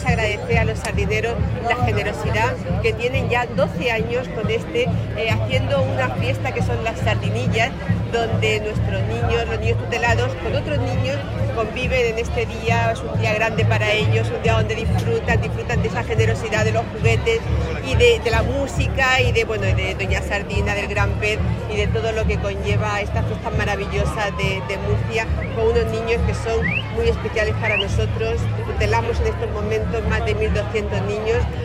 queremos agradecer a los sardineros la generosidad que tienen ya 12 años con haciendo una fiesta que son las sardinillas, donde nuestros niños, los niños tutelados, con otros niños conviven en este día. Es un día grande para ellos, un día donde disfrutan de esa generosidad de los juguetes y de la música y de Doña Sardina, del Gran Pez y de todo lo que conlleva esta fiesta maravillosa de Murcia, con unos niños que son muy especiales para nosotros. Tutelamos en estos momentos más de 1.200 niños.